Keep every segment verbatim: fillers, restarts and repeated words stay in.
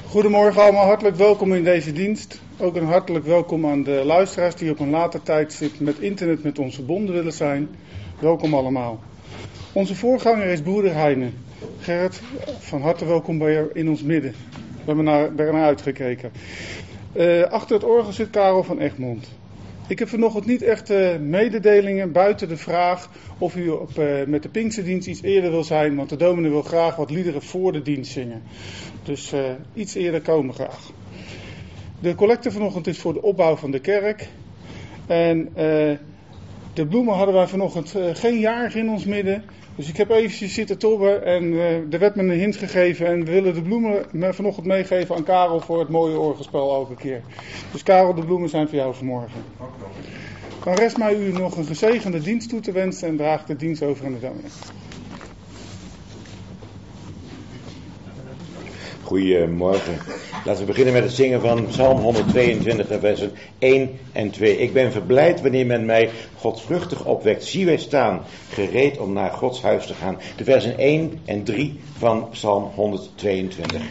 Goedemorgen allemaal, hartelijk welkom in deze dienst. Ook een hartelijk welkom aan de luisteraars die op een later tijdstip met internet met ons verbonden willen zijn. Welkom allemaal. Onze voorganger is broeder Heine. Gerrit, van harte welkom bij je in ons midden. We hebben naar, er naar uitgekeken. Uh, achter het orgel zit Karel van Egmond. Ik heb vanochtend niet echt uh, mededelingen buiten de vraag of u op, uh, met de Pinksterdienst iets eerder wil zijn, want de dominee wil graag wat liederen voor de dienst zingen. Dus uh, iets eerder komen graag. De collecte vanochtend is voor de opbouw van de kerk. En uh, de bloemen hadden wij vanochtend uh, geen jarig in ons midden. Dus ik heb eventjes zitten tobben en uh, er werd me een hint gegeven. En we willen de bloemen vanochtend meegeven aan Karel voor het mooie orgelspel elke keer. Dus Karel, de bloemen zijn voor jou vanmorgen. Dan rest mij u nog een gezegende dienst toe te wensen en draag de dienst over aan de dominee. Goedemorgen. Laten we beginnen met het zingen van Psalm honderdtweeëntwintig, versen één en twee. Ik ben verblijd wanneer men mij godvruchtig opwekt. Zie wij staan, gereed om naar Gods huis te gaan. De versen één en drie van Psalm honderdtweeëntwintig.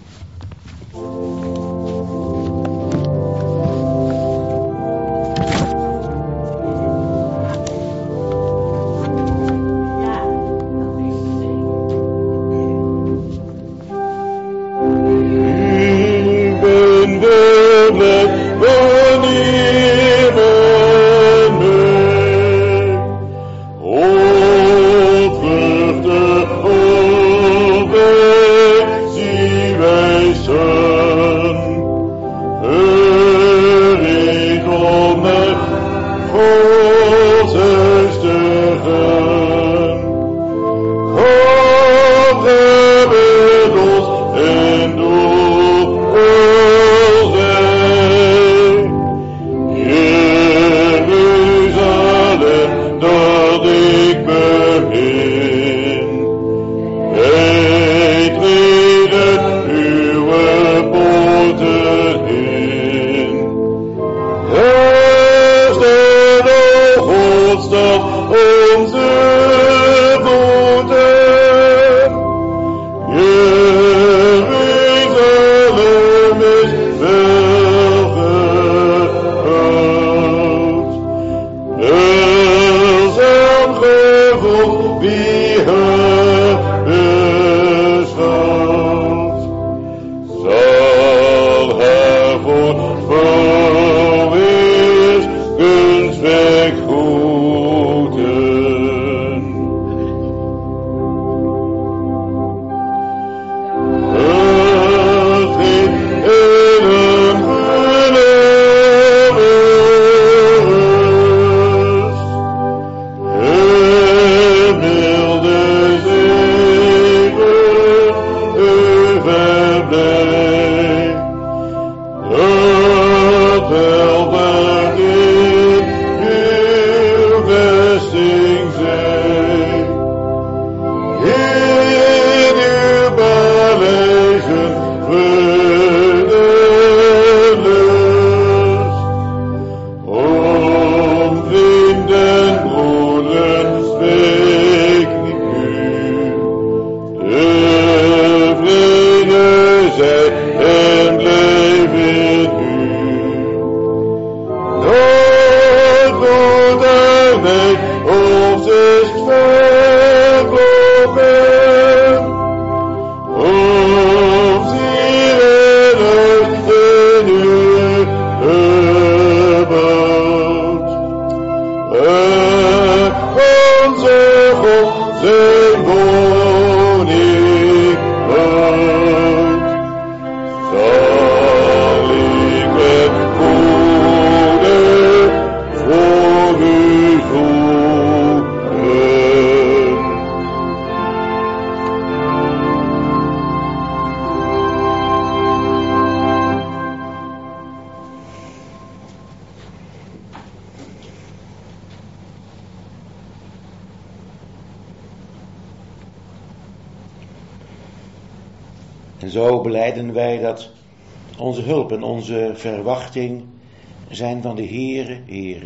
En zo belijden wij dat onze hulp en onze verwachting zijn van de Heere, Heere.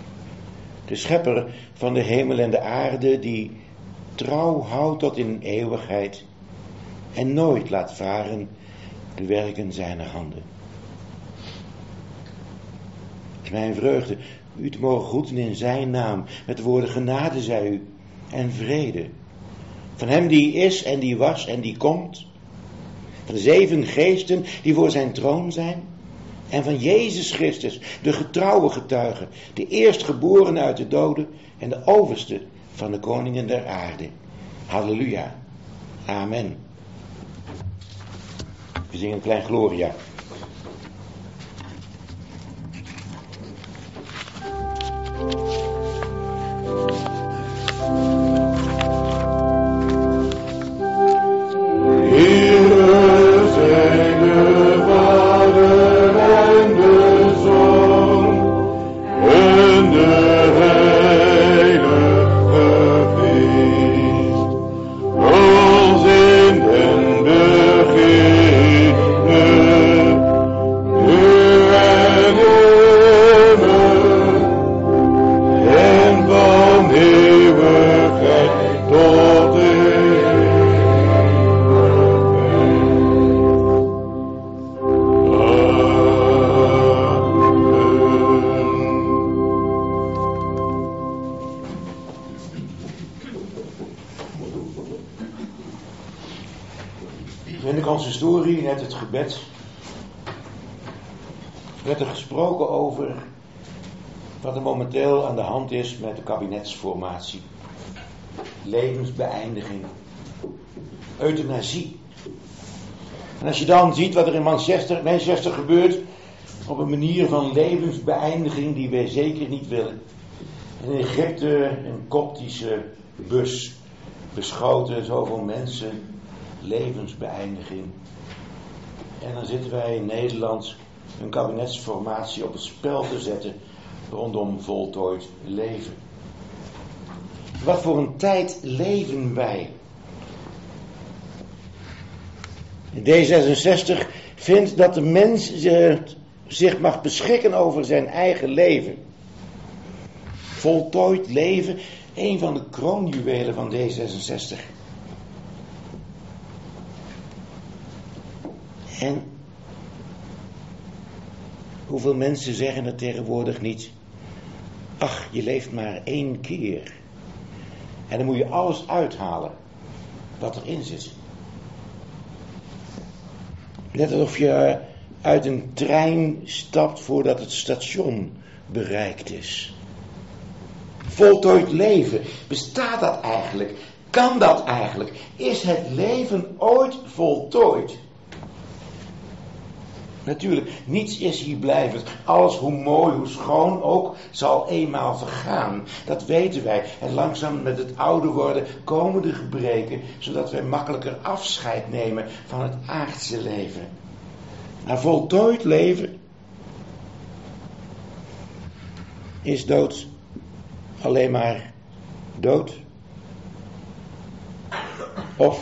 De schepper van de hemel en de aarde, die trouw houdt tot in eeuwigheid en nooit laat varen de werken zijner handen. Het is mijn vreugde u te mogen groeten in zijn naam, met de woorden genade zij u en vrede. Van hem die is en die was en die komt, van de zeven geesten die voor zijn troon zijn, en van Jezus Christus, de getrouwe getuige, de eerstgeborene uit de doden en de overste van de koningen der aarde. Halleluja. Amen. We zingen een klein Gloria. Historie, net het gebed, werd er gesproken over wat er momenteel aan de hand is met de kabinetsformatie. Levensbeëindiging, euthanasie. En als je dan ziet wat er in Manchester, Manchester gebeurt, op een manier van levensbeëindiging die wij zeker niet willen. In Egypte een koptische bus beschoten, zoveel mensen, levensbeëindiging. En dan zitten wij in Nederland een kabinetsformatie op het spel te zetten rondom voltooid leven. Wat voor een tijd leven wij? D zesenzestig vindt dat de mens zich mag beschikken over zijn eigen leven. Voltooid leven, een van de kroonjuwelen van D zesenzestig. En hoeveel mensen zeggen het tegenwoordig niet? Ach, je leeft maar één keer. En dan moet je alles uithalen wat erin zit. Net alsof je uit een trein stapt voordat het station bereikt is. Voltooid leven, bestaat dat eigenlijk? Kan dat eigenlijk? Is het leven ooit voltooid? Natuurlijk, niets is hier blijvend. Alles, hoe mooi, hoe schoon ook, zal eenmaal vergaan. Dat weten wij. En langzaam met het ouder worden komen de gebreken, zodat wij makkelijker afscheid nemen van het aardse leven. Maar voltooid leven is dood alleen maar dood. Of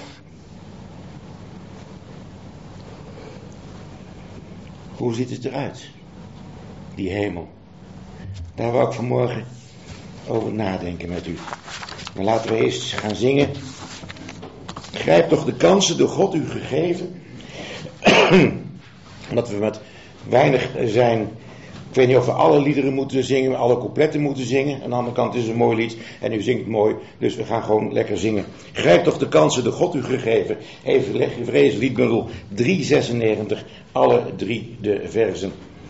hoe ziet het eruit? Die hemel. Daar wou ik vanmorgen over nadenken met u. Maar laten we eerst gaan zingen. Grijp toch de kansen door God u gegeven. Omdat we met weinig zijn. Ik weet niet of we alle liederen moeten zingen, alle coupletten moeten zingen. Aan de andere kant is het een mooi lied en u zingt mooi, dus we gaan gewoon lekker zingen. Grijp toch de kansen door God u gegeven. Even leg je vrees liedbundel driehonderdzesennegentig, alle drie de versen.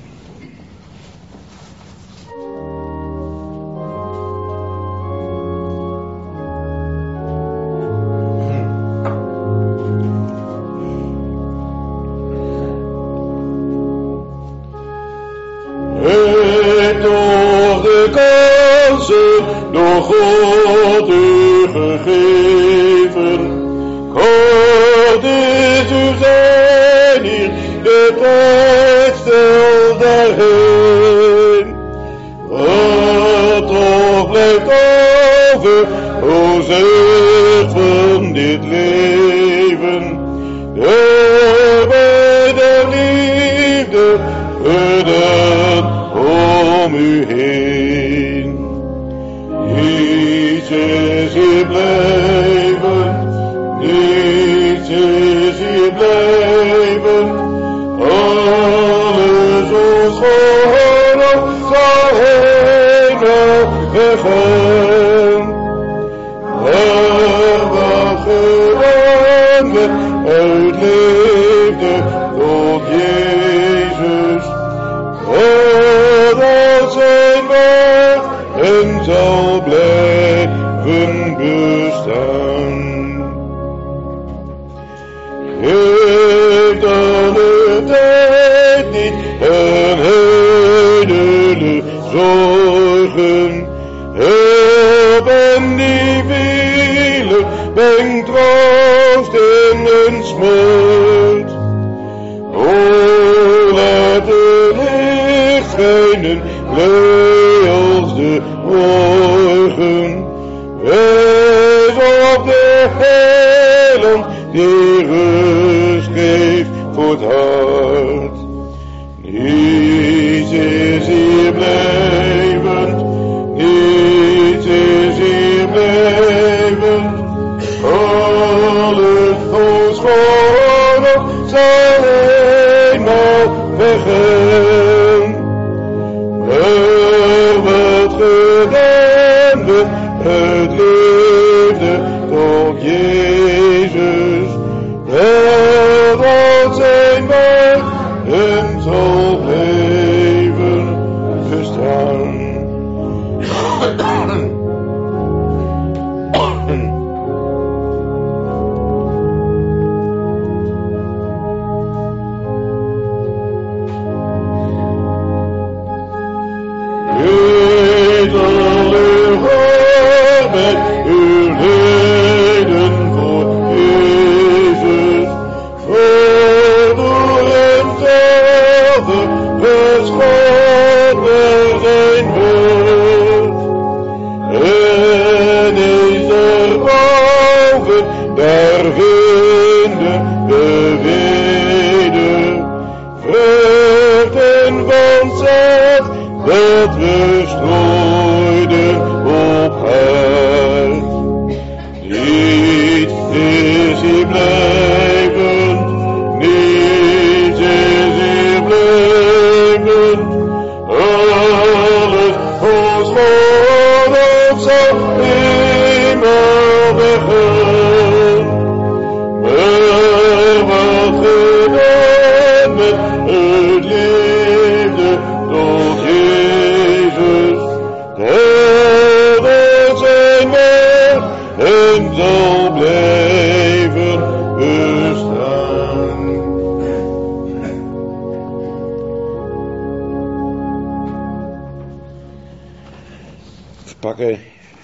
Door God u gegeven, God is uw zijn hier, de tijd stil daarheen. Wat toch blijft over, o zucht van dit leven, de bij de liefde gedaan om u heen. Niets is hier blijven, niets is hier blijven, Alles ons gehoord zal heiligen. Er wat gewandeld uit liefde tot Jezus. Zodat zijn weg en zal blijven bestaan. Geef dan de tijd niet en ijdele zorgen. Help en die vele, breng troost in hun smart. O, laat het licht schijnen, blij als de morgen. Wees op de heiland, die rust geeft voor het hart. Niets is hier blijvend, niets is hier blijvend. Alles ons gewoon zal eenmaal weggaan. Er wordt gedaan wordt uit liefde tot Jezus. Er wordt zijn weg en zal blijven bestaan. Uw leden voor Jezus, voor hem zelf geschoten zijn woord. En is er boven, daar vinden we vrede, vruchten van zaad, dat we strooiden op haar. Niet is hier blijvend, niet is hier blijvend. Alles ons voorop zal eenmaal weggaan. Maar wat gedaan met uit liefde tot Jezus. Er wordt zijn weg en zal blijven bestaan. We pakken,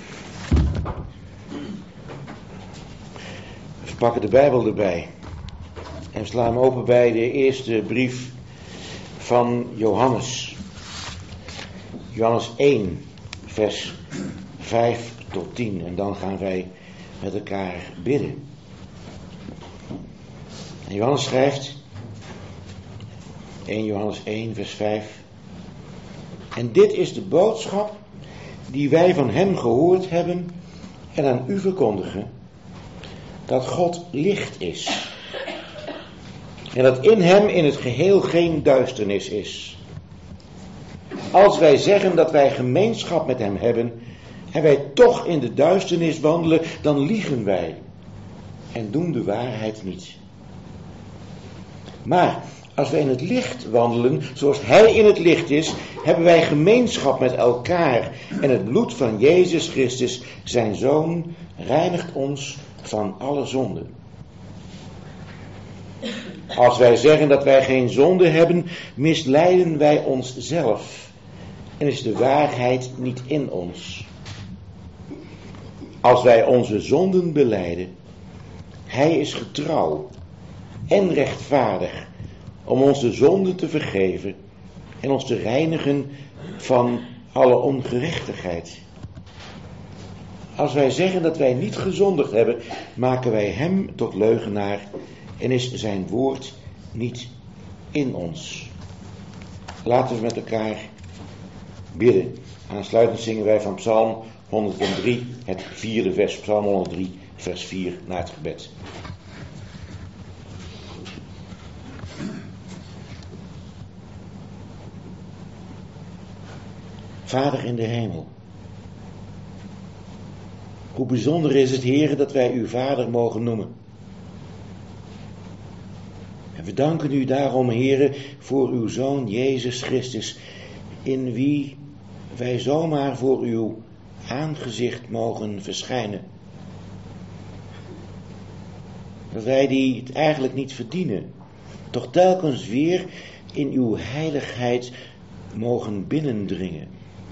we pakken de Bijbel erbij en slaan hem open bij de eerste brief van Johannes. Johannes één, vers vijf tot tien. En dan gaan wij met elkaar bidden. En Johannes schrijft, eerste Johannes één, vers vijf. En dit is de boodschap die wij van hem gehoord hebben en aan u verkondigen, dat God licht is. En dat in hem in het geheel geen duisternis is. Als wij zeggen dat wij gemeenschap met hem hebben en wij toch in de duisternis wandelen, dan liegen wij en doen de waarheid niet. Maar als wij in het licht wandelen, zoals hij in het licht is, hebben wij gemeenschap met elkaar en het bloed van Jezus Christus, zijn Zoon, reinigt ons van alle zonde. Als wij zeggen dat wij geen zonde hebben, misleiden wij onszelf en is de waarheid niet in ons. Als wij onze zonden belijden, hij is getrouw en rechtvaardig om ons de zonden te vergeven en ons te reinigen van alle ongerechtigheid. Als wij zeggen dat wij niet gezondigd hebben, maken wij hem tot leugenaar en is zijn woord niet in ons. Laten we met elkaar bidden. Aansluitend zingen wij van Psalm honderddrie, het vierde vers, Psalm honderddrie, vers vier, naar het gebed. Vader in de hemel. Hoe bijzonder is het, Heere, dat wij u Vader mogen noemen. En we danken u daarom, Heere, voor uw Zoon Jezus Christus, in wie wij zomaar voor uw aangezicht mogen verschijnen. Dat wij die het eigenlijk niet verdienen, toch telkens weer in uw heiligheid mogen binnendringen.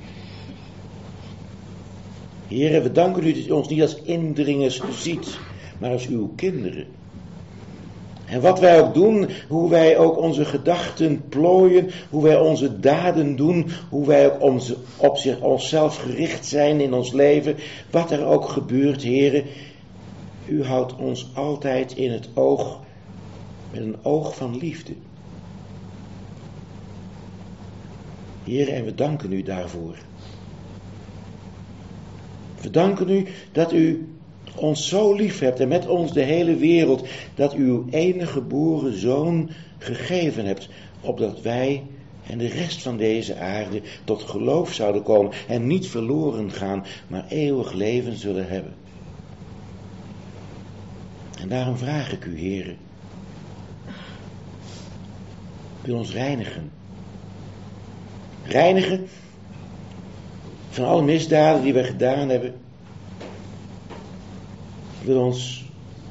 Heere, we danken u dat u ons niet als indringers ziet, maar als uw kinderen. En wat wij ook doen, hoe wij ook onze gedachten plooien, hoe wij onze daden doen, hoe wij ook onze, op zich, onszelf gericht zijn in ons leven, wat er ook gebeurt, Heere, u houdt ons altijd in het oog, met een oog van liefde. Heere, en we danken u daarvoor. We danken u dat u ons zo lief hebt en met ons de hele wereld, dat u uw enige geboren Zoon gegeven hebt, opdat wij en de rest van deze aarde tot geloof zouden komen en niet verloren gaan, maar eeuwig leven zullen hebben. En daarom vraag ik u, Heere, wil ons reinigen. Reinigen van alle misdaden die wij gedaan hebben. Wil ons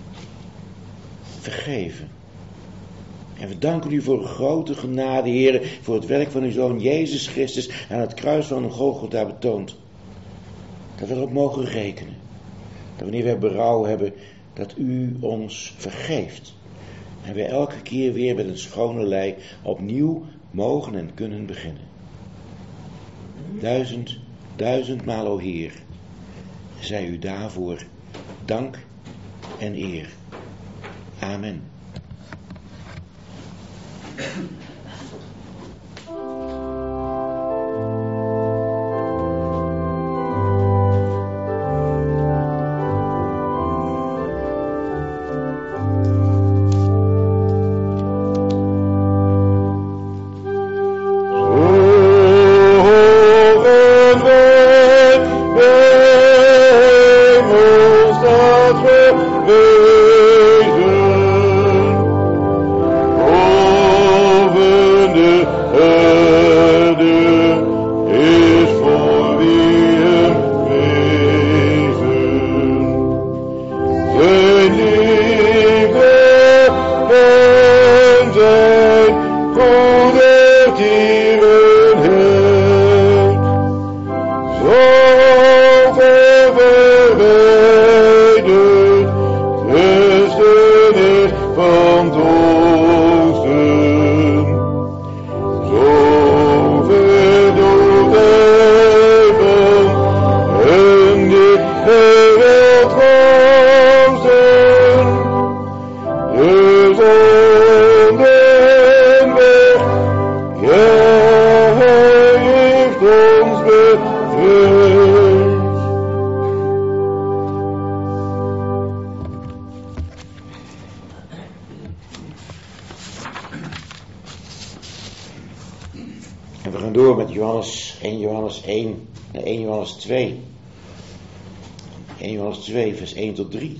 vergeven. En we danken u voor een grote genade, Heere, voor het werk van uw Zoon Jezus Christus aan het kruis van Golgotha betoond. Dat we erop mogen rekenen. Dat wanneer wij berouw hebben, dat u ons vergeeft. En wij elke keer weer met een schone lei opnieuw mogen en kunnen beginnen. Duizend, duizendmaal, o Heer, zij u daarvoor dank en eer. Amen. En we gaan door met Johannes, één Johannes één en één Johannes twee. één Johannes twee, vers één tot drie.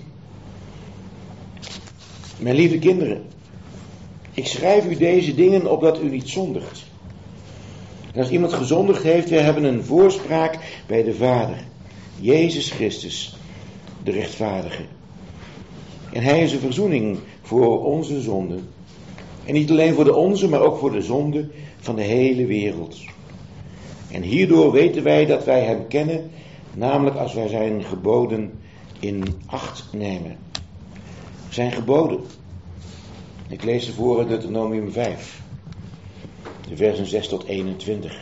Mijn lieve kinderen, ik schrijf u deze dingen opdat u niet zondigt. En als iemand gezondigd heeft, we hebben een voorspraak bij de Vader, Jezus Christus, de rechtvaardige. En hij is een verzoening voor onze zonden. En niet alleen voor de onze, maar ook voor de zonde van de hele wereld. En hierdoor weten wij dat wij hem kennen, namelijk als wij zijn geboden in acht nemen. Zijn geboden. Ik lees ze voor uit Deuteronomium vijf, de versen zes tot eenentwintig.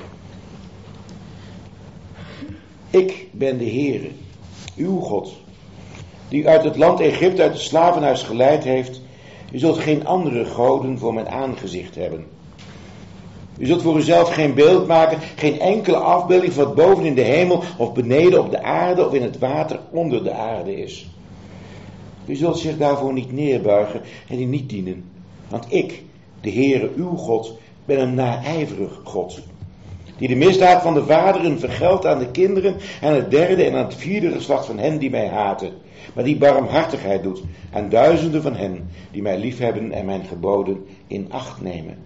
Ik ben de Heere, uw God, die u uit het land Egypte, uit het slavenhuis geleid heeft. U zult geen andere goden voor mijn aangezicht hebben. U zult voor uzelf geen beeld maken, geen enkele afbeelding van wat boven in de hemel of beneden op de aarde of in het water onder de aarde is. U zult zich daarvoor niet neerbuigen en die niet dienen. Want ik, de Heere uw God, ben een naijverig God. Die de misdaad van de vaderen vergeldt aan de kinderen en het derde en aan het vierde geslacht van hen die mij haten. Maar die barmhartigheid doet aan duizenden van hen die mij liefhebben en mijn geboden in acht nemen.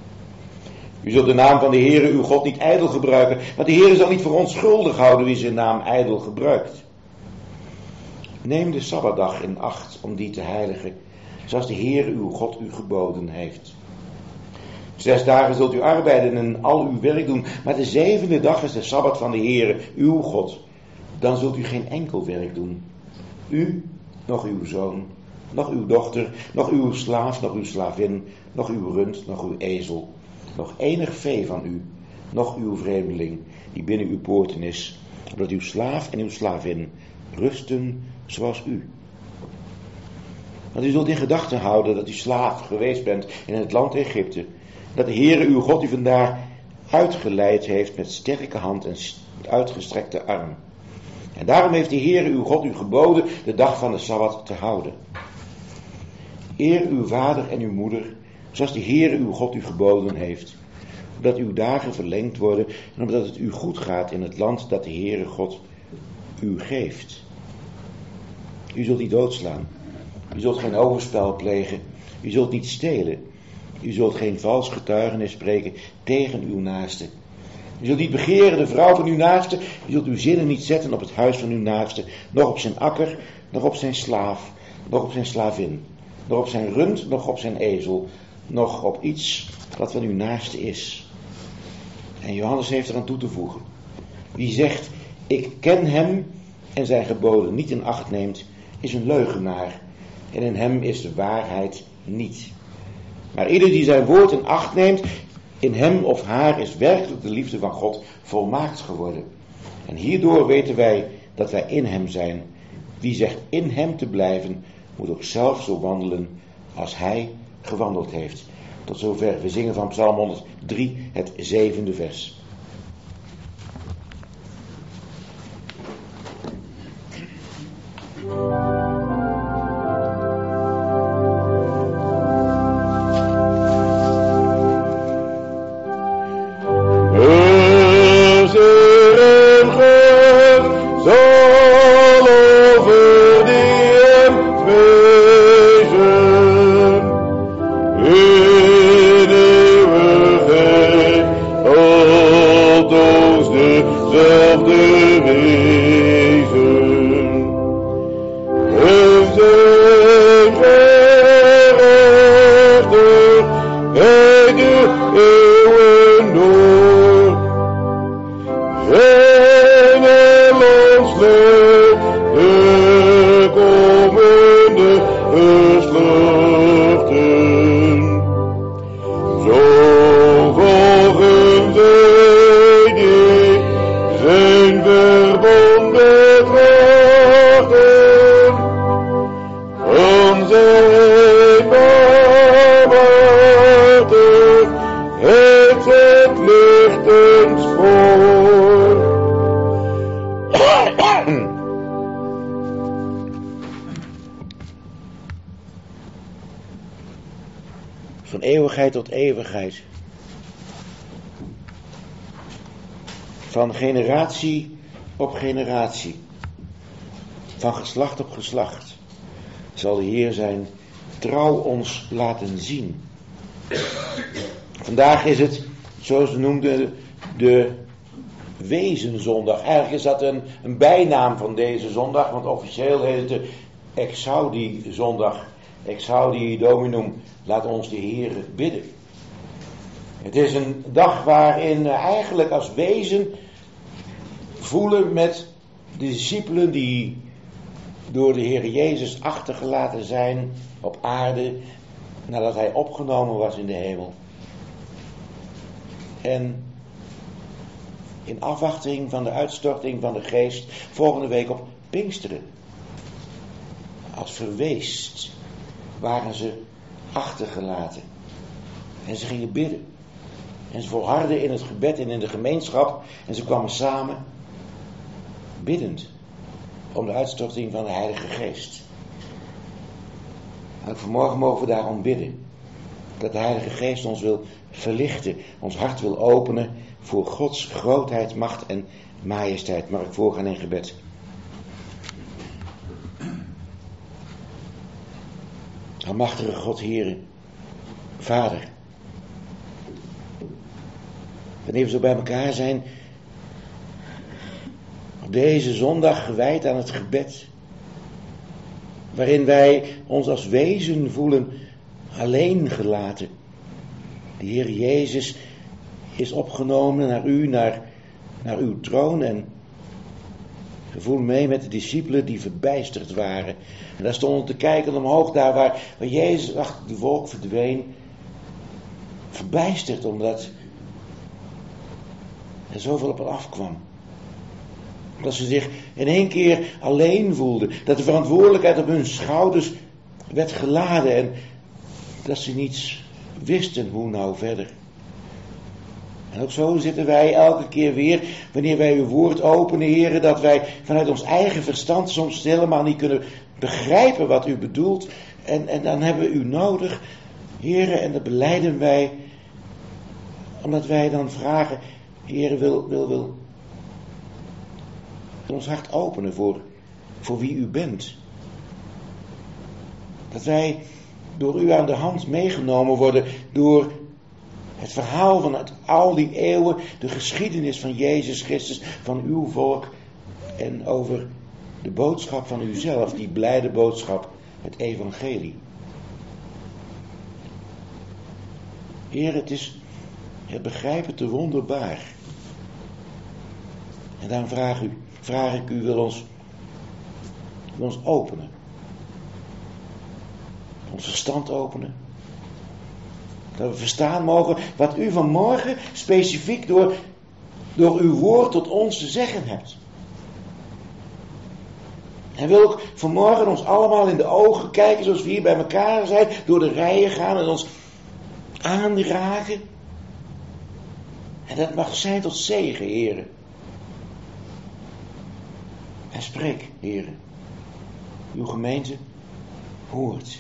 U zult de naam van de Heere uw God niet ijdel gebruiken, want de Heere zal niet voor onschuldig houden wie zijn naam ijdel gebruikt. Neem de Sabbatdag in acht om die te heiligen, zoals de Heere uw God u geboden heeft. Zes dagen zult u arbeiden en al uw werk doen, maar de zevende dag is de Sabbat van de Heere uw God. Dan zult u geen enkel werk doen. U, nog uw zoon, nog uw dochter, nog uw slaaf, nog uw slavin, nog uw rund, nog uw ezel, nog enig vee van u, nog uw vreemdeling die binnen uw poorten is, opdat uw slaaf en uw slavin rusten zoals u. Want u zult in gedachten houden dat u slaaf geweest bent in het land Egypte, dat de Heere uw God u vandaar uitgeleid heeft met sterke hand en uitgestrekte arm. En daarom heeft de Heere uw God u geboden de dag van de Sabbat te houden. Eer uw vader en uw moeder, zoals de Heere uw God u geboden heeft, opdat uw dagen verlengd worden en omdat het u goed gaat in het land dat de Heere God u geeft. U zult niet doodslaan, u zult geen overspel plegen, u zult niet stelen, u zult geen vals getuigenis spreken tegen uw naaste. U zult niet begeren de vrouw van uw naaste, u zult uw zinnen niet zetten op het huis van uw naaste, nog op zijn akker, nog op zijn slaaf, nog op zijn slavin, nog op zijn rund, nog op zijn ezel, nog op iets wat van uw naaste is. En Johannes heeft eraan toe te voegen: wie zegt, ik ken hem en zijn geboden niet in acht neemt, is een leugenaar en in hem is de waarheid niet. Maar ieder die zijn woord in acht neemt, in hem of haar is werkelijk de liefde van God volmaakt geworden. En hierdoor weten wij dat wij in hem zijn. Wie zegt in hem te blijven, moet ook zelf zo wandelen als hij gewandeld heeft. Tot zover. We zingen van Psalm honderddrie, het zevende vers. Van eeuwigheid tot eeuwigheid. Van generatie op generatie. Van geslacht op geslacht. Zal de Heer zijn trouw ons laten zien. Vandaag is het, zoals we noemden, de Wezenzondag. Eigenlijk is dat een, een bijnaam van deze zondag, want officieel heet het de Exaudi zondag. Exaudi Dominum, laat ons de Heer bidden. Het is een dag waarin eigenlijk als wezen voelen met de discipelen die door de Heer Jezus achtergelaten zijn op aarde nadat hij opgenomen was in de hemel. En in afwachting van de uitstorting van de geest volgende week op Pinksteren. Als verweest waren ze achtergelaten. En ze gingen bidden. En ze volharden in het gebed en in de gemeenschap. En ze kwamen samen biddend om de uitstorting van de Heilige Geest. En ook vanmorgen mogen we daarom bidden. Dat de Heilige Geest ons wil verlichten, ons hart wil openen voor Gods grootheid, macht en majesteit. Mag ik voorgaan in gebed? Almachtige God, Heere, Vader, wanneer we zo bij elkaar zijn, op deze zondag gewijd aan het gebed, waarin wij ons als wezen voelen alleen gelaten. De Heer Jezus is opgenomen naar u, naar, naar uw troon en we voelen mee met de discipelen die verbijsterd waren. En daar stonden te kijken omhoog, daar waar, waar Jezus achter de wolk verdween. Verbijsterd omdat er zoveel op hen afkwam. Dat ze zich in één keer alleen voelden. Dat de verantwoordelijkheid op hun schouders werd geladen. En dat ze niet wisten hoe nou verder. En ook zo zitten wij elke keer weer, wanneer wij uw woord openen, Heere, dat wij vanuit ons eigen verstand soms helemaal niet kunnen begrijpen wat u bedoelt. En, en dan hebben we u nodig, Heere, en dat belijden wij, omdat wij dan vragen, Heere, wil, wil, wil ons hart openen voor, voor wie u bent. Dat wij door u aan de hand meegenomen worden door het verhaal van het, al die eeuwen, de geschiedenis van Jezus Christus, van uw volk en over de boodschap van uzelf, die blijde boodschap, het evangelie. Heer, het is het begrijpen te wonderbaar. En daarom vraag, u, vraag ik u, wil ons, wil ons openen. Ons verstand openen. Dat we verstaan mogen wat u vanmorgen specifiek door, door uw woord tot ons te zeggen hebt. En wil ook vanmorgen ons allemaal in de ogen kijken zoals we hier bij elkaar zijn. Door de rijen gaan en ons aanraken. En dat mag zijn tot zegen, heren. En spreek, heren. Uw gemeente hoort.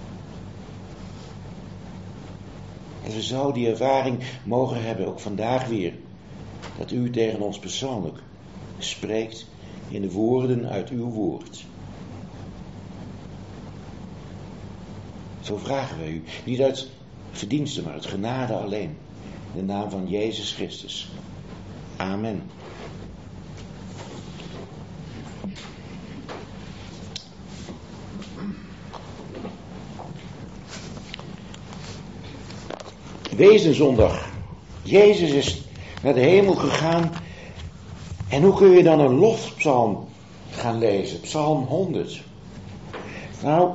Dat we zo die ervaring mogen hebben, ook vandaag weer. Dat u tegen ons persoonlijk spreekt in de woorden uit uw woord. Zo vragen wij u, niet uit verdiensten, maar uit genade alleen. In de naam van Jezus Christus. Amen. Wezenzondag. Jezus is naar de hemel gegaan. En hoe kun je dan een lofpsalm gaan lezen? Psalm honderd. Nou,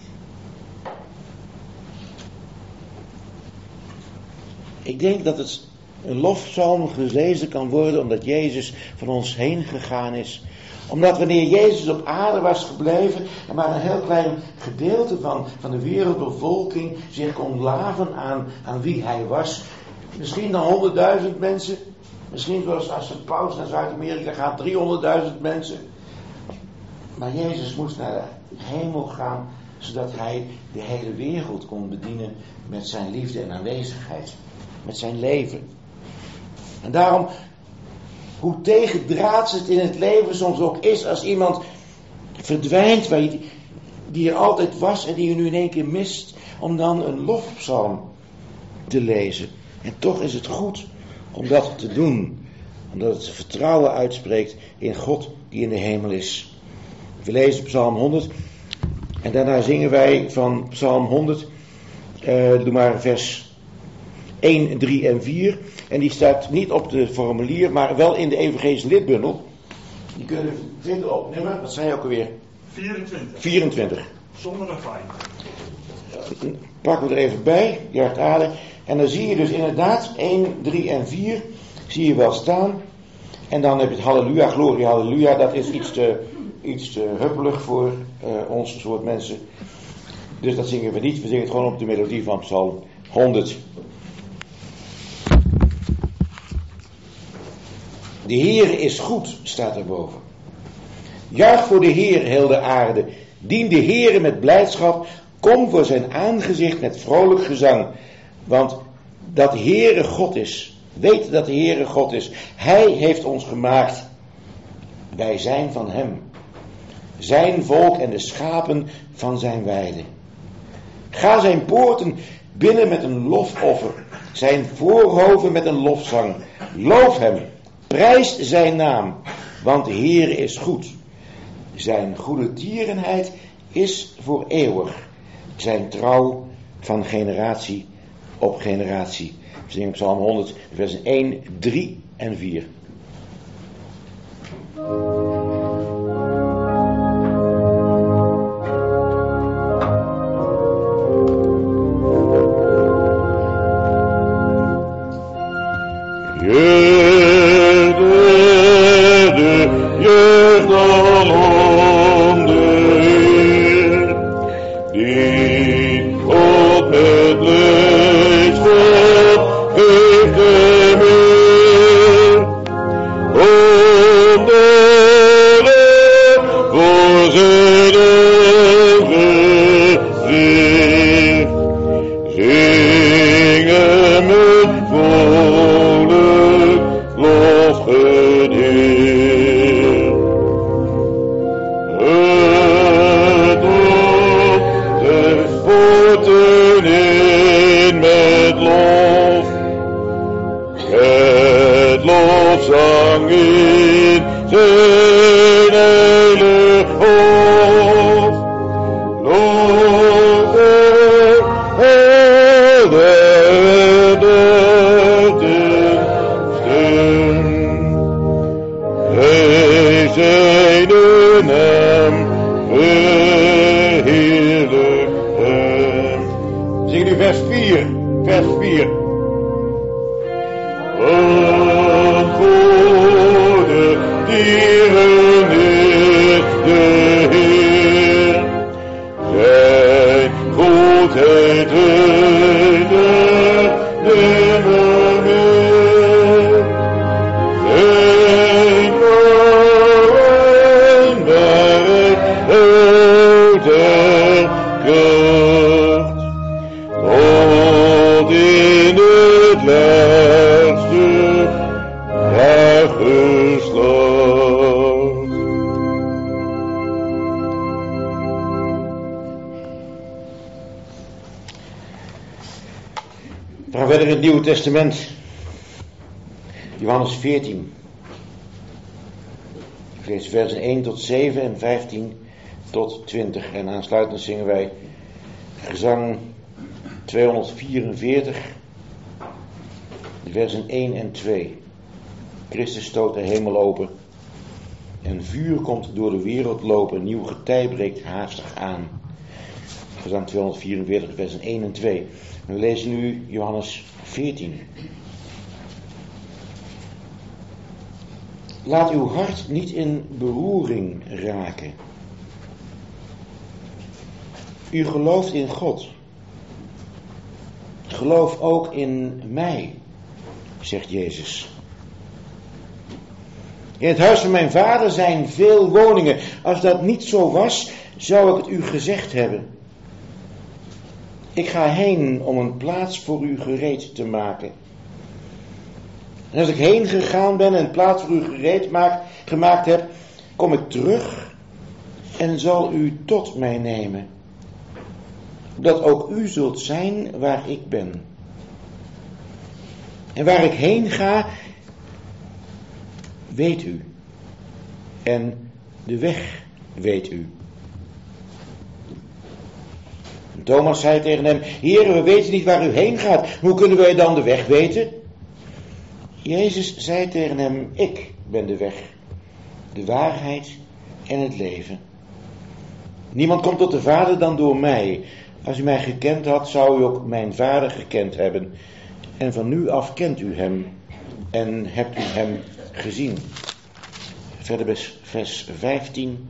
ik denk dat het een lofpsalm gelezen kan worden omdat Jezus van ons heen gegaan is. Omdat wanneer Jezus op aarde was gebleven, er maar een heel klein gedeelte van, van de wereldbevolking zich kon laven aan, aan wie hij was. Misschien dan honderdduizend mensen. Misschien zoals als de paus naar Zuid-Amerika gaat, driehonderdduizend mensen. Maar Jezus moest naar de hemel gaan, zodat hij de hele wereld kon bedienen met zijn liefde en aanwezigheid. Met zijn leven. En daarom, hoe tegendraads het in het leven soms ook is als iemand verdwijnt, waar je, die er altijd was en die je nu in één keer mist, om dan een lofpsalm te lezen. En toch is het goed om dat te doen, omdat het vertrouwen uitspreekt in God die in de hemel is. We lezen Psalm honderd en daarna zingen wij van Psalm honderd, uh, doe maar vers één, drie en vier. En die staat niet op de formulier, maar wel in de evangelische lidbundel. Die kunnen we vinden op nummer, wat zei je ook alweer? vierentwintig. vierentwintig. Zonder een fijn. Pakken we er even bij, die hartaden. En dan zie je dus inderdaad één, drie en vier. Zie je wel staan. En dan heb je het halleluja, glorie, halleluja. Dat is iets te, iets te huppelig voor uh, ons soort mensen. Dus dat zingen we niet. We zingen het gewoon op de melodie van Psalm honderd. De Heer is goed, staat erboven. Juich voor de Heer, heel de aarde. Dien de Heere met blijdschap. Kom voor zijn aangezicht met vrolijk gezang. Want dat de Heere God is. Weet dat de Heere God is. Hij heeft ons gemaakt. Wij zijn van hem. Zijn volk en de schapen van zijn weide. Ga zijn poorten binnen met een lofoffer. Zijn voorhoven met een lofzang. Loof hem. Prijs zijn naam. Want de Heere is goed. Zijn goede tierenheid is voor eeuwig. Zijn trouw van generatie op generatie. We zingen Psalm honderd, versen één, drie en vier. Testament, Johannes veertien, ik lees versen één tot zeven en vijftien tot twintig en aansluitend zingen wij gezang tweehonderdvierenveertig, versen één en twee. Christus stoot de hemel open en vuur komt door de wereld lopen, nieuw getij breekt haastig aan. Gezang tweehonderdvierenveertig, versen één en twee. We lezen nu Johannes veertien. Laat uw hart niet in beroering raken. U gelooft in God. Geloof ook in mij, zegt Jezus. In het huis van mijn vader zijn veel woningen. Als dat niet zo was, zou ik het u gezegd hebben. Ik ga heen om een plaats voor u gereed te maken. En als ik heen gegaan ben en een plaats voor u gereed maak, gemaakt heb, kom ik terug en zal u tot mij nemen. Dat ook u zult zijn waar ik ben. En waar ik heen ga, weet u. En de weg weet u. Thomas zei tegen hem: Heer, we weten niet waar u heen gaat. Hoe kunnen wij dan de weg weten? Jezus zei tegen hem: Ik ben de weg, de waarheid en het leven. Niemand komt tot de Vader dan door mij. Als u mij gekend had, zou u ook mijn Vader gekend hebben. En van nu af kent u hem en hebt u hem gezien. Verder bij vers vijftien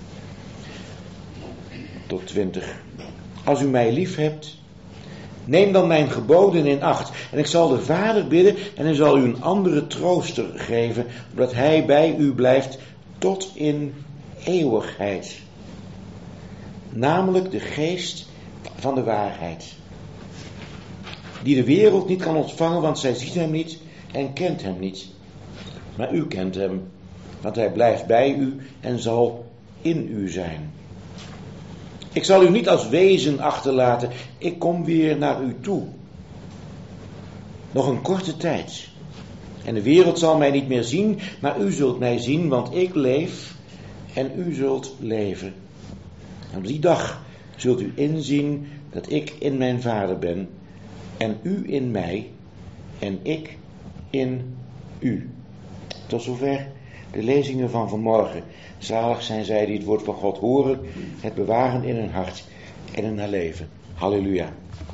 tot twintig. Als u mij lief hebt, neem dan mijn geboden in acht. En ik zal de Vader bidden en hij zal u een andere trooster geven, opdat hij bij u blijft tot in eeuwigheid. Namelijk de geest van de waarheid. die de wereld niet kan ontvangen, want zij ziet hem niet en kent hem niet. Maar u kent hem, want hij blijft bij u en zal in u zijn. Ik zal u niet als wezen achterlaten, ik kom weer naar u toe. Nog een korte tijd. En de wereld zal mij niet meer zien, maar u zult mij zien, want ik leef en u zult leven. En op die dag zult u inzien dat ik in mijn Vader ben en u in mij en ik in u. Tot zover de lezingen van vanmorgen. Zalig zijn zij die het woord van God horen, het bewaren in hun hart en in hun leven. Halleluja.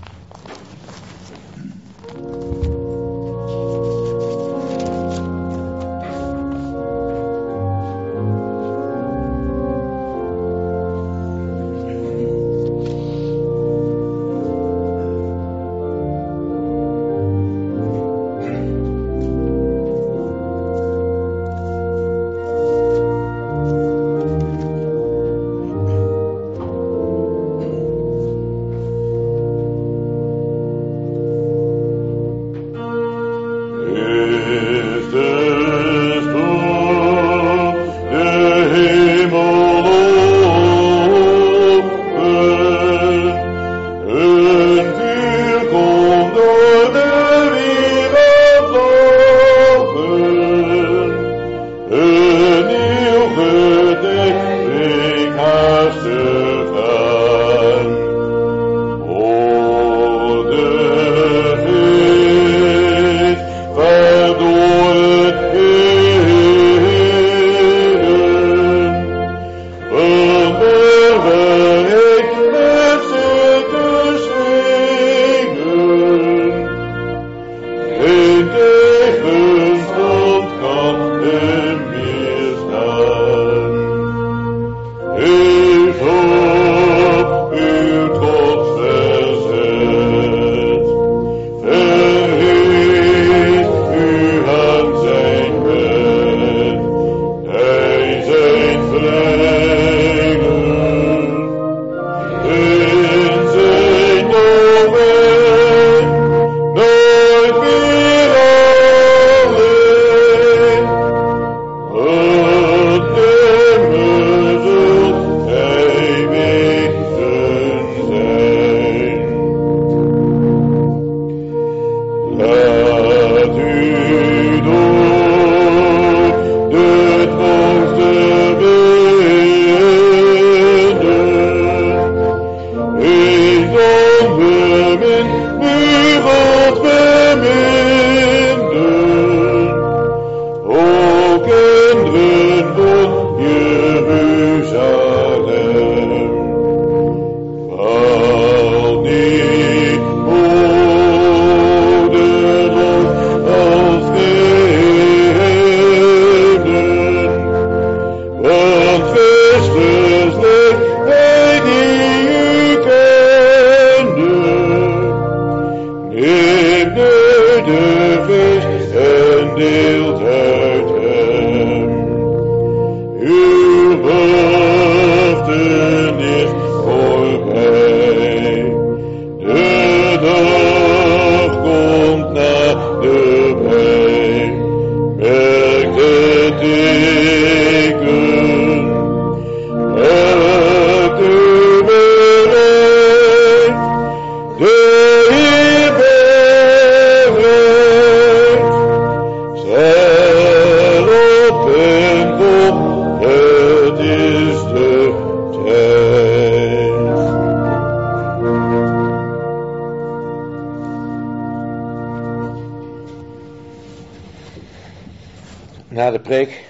Na de preek,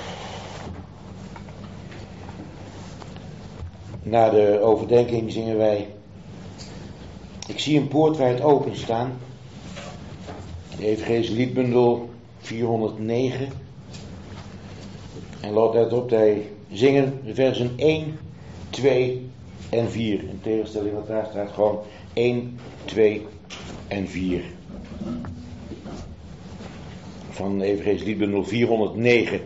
na de overdenking zingen wij: ik zie een poort wijd open staan. De Evangelische liedbundel vierhonderdnegen. En laat let op, wij zingen de versen één, twee en vier. In tegenstelling wat daar staat, gewoon één, twee en vier. Van de Evangelische liedbundel vierhonderdnegen.